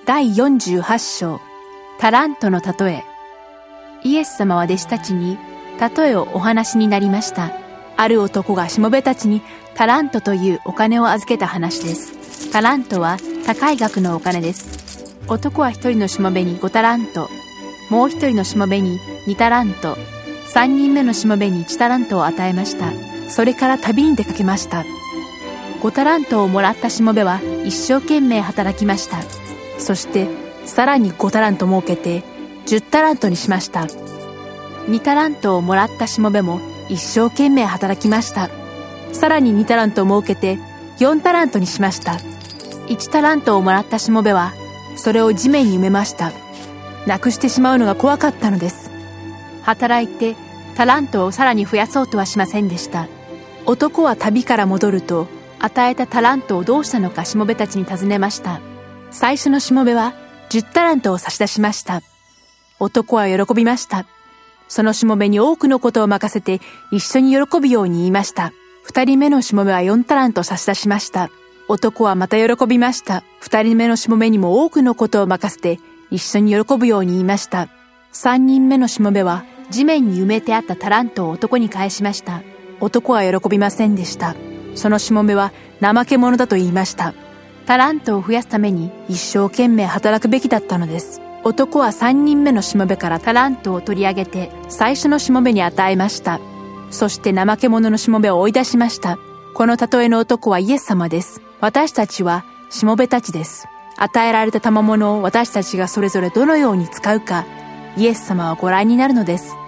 第48章、タラントの例え。イエス様は弟子たちに例えをお話になりました。ある男がしもべたちにタラントというお金を預けた話です。タラントは高い額のお金です。男は一人のしもべに5タラント、もう一人のしもべに2タラント、3人目のしもべに1タラントを与えました。それから旅に出かけました。5タラントをもらったしもべは一生懸命働きました。そしてさらに5タラント儲けて10タラントにしました。2タラントをもらったしもべも一生懸命働きました。さらに2タラント儲けて4タラントにしました。1タラントをもらったしもべはそれを地面に埋めました。なくしてしまうのが怖かったのです。働いてタラントをさらに増やそうとはしませんでした。男は旅から戻ると、与えたタラントをどうしたのかしもべたちに尋ねました。最初のしもべは10タラントを差し出しました。男は喜びました。そのしもべに多くのことを任せて一緒に喜ぶように言いました。2人目のしもべは4タラント差し出しました。男はまた喜びました。2人目のしもべにも多くのことを任せて一緒に喜ぶように言いました。3人目のしもべは地面に埋めてあったタラントを男に返しました。男は喜びませんでした。そのしもべは怠け者だと言いました。タラントを増やすために一生懸命働くべきだったのです。男は3人目のしもべからタラントを取り上げて最初のしもべに与えました。そして怠け者のしもべを追い出しました。この例えの男はイエス様です。私たちはしもべたちです。与えられた賜物を私たちがそれぞれどのように使うか、イエス様はご覧になるのです。